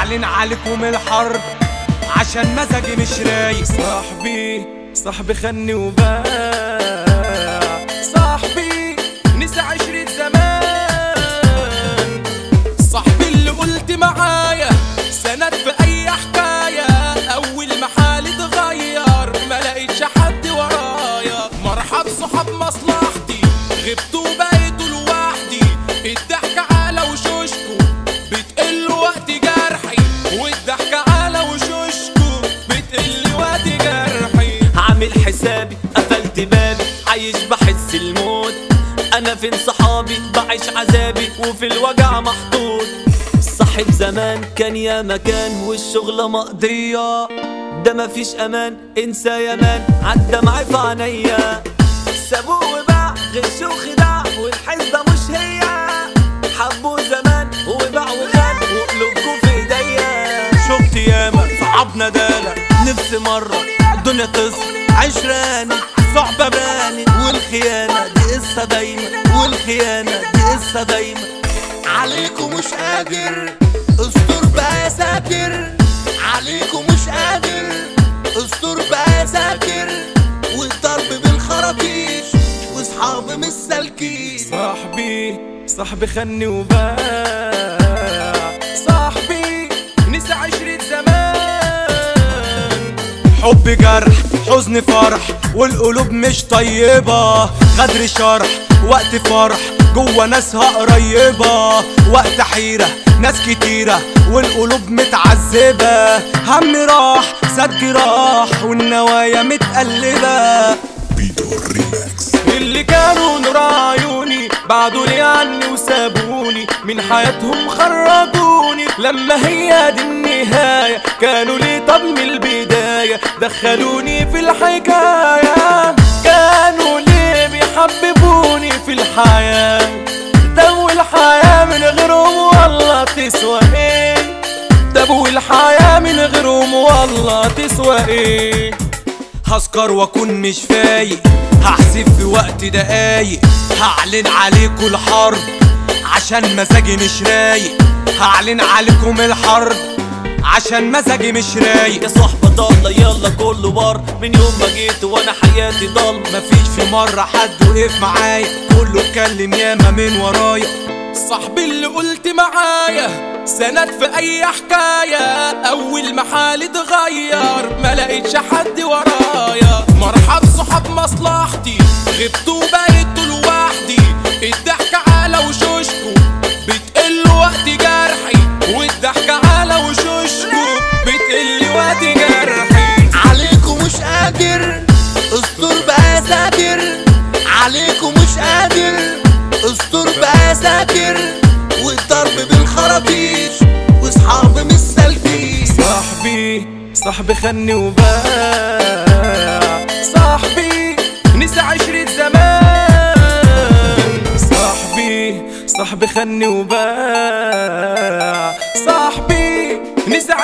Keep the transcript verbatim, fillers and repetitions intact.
هعلن عليكم الحرب عشان مزاجي مش رايق. صاحبي صاحبي خني وباع، صاحبي نسى عشرة زمان، صاحبي اللي قلت معايا سند في اي حكاية، اول ما حالي اتغير ما لقيتش حد ورايا. مرحب صحاب مصلحتي غبتوا بقيتوا لوحدي، الضحكة على وشوشكوا بتقل وقت جرحي، والضحكة على وشوشكوا بتقل وقت جرحي. عامل حسابي قفلت بابي عايش بحس الموت، انا فين صحابي بعيش عذابي وفي الوجع محطوط. صاحب زمان كان يا مكان والشغلة مقضية، ده مفيش امان انسى يا مان عدى معي في عينيا. سابوه وباع غش وخداع والحسبة مش هي، حبوه زمان وباع وخان وقلوبكوا في ايديا. شفت ياما صعبنا دالة نفسي مرة الدنيا تصل عشراني، صعبة باني والخيانة دي قصة دايما، والخيانة دي قصة دايما. عليكم مش قادر استر بقى يا ساتر، عليكم مش قادر استر بقى يا ساتر، والضرب بالخراطيش واصحابي مش سالكين. صاحبي صاحبي خني وباع، صاحبي نسى عشرة زمان، حب جرح حزن فرح والقلوب مش طيبة، غدر شرح وقت فرح جوا ناسها قريبة، وقت حيرة ناس كتيرة والقلوب متعذبة، هم راح سد جراح والنوايا متقلبة. اللي كانوا نور عيوني بعدوا لي عني وسابوني، من حياتهم خرجوني لما هي دي النهاية، كانوا لي طب من البداية دخلوني في الحكاية، كانوا لي بيحببوني في الحياة، دو الحياة من غيرهم والله تسوى ايه، دو الحياة من غيرهم والله تسوى ايه. هسكر واكون مش فايق، هحسب في وقت دقايق، هعلن عليكم الحرب عشان مزاجي مش رايق، هعلن عليكم الحرب عشان مزاجي مش رايق. يا صحبة ضالة يلا كله بار، من يوم ما جيت وانا حياتي ضل، مفيش في مرة حد وقف معايا، كله اتكلم ياما من ورايا. صاحبي اللي قلت معايا سند في اي حكاية، اول ما حالي اتغير ما لقيتش حد ورايا. مرحب صحاب مصلحتي غبتوا بقيتوا لوحدي، الضحكة على وشوشكوا بتقل وقت جرحي، والضحكة على وشوشكوا بتقل وقت جرحي. عليكم مش قادر استر بقى يا ساتر، عليكم مش قادر استر بقى يا ساتر، والضرب بالخراطيش واصحابي مش سالكين. صاحبي صاحبي خني وباع، صاحبي نسى عشرة زمان، صاحبي صاحبي خني وباع، صاحبي نسى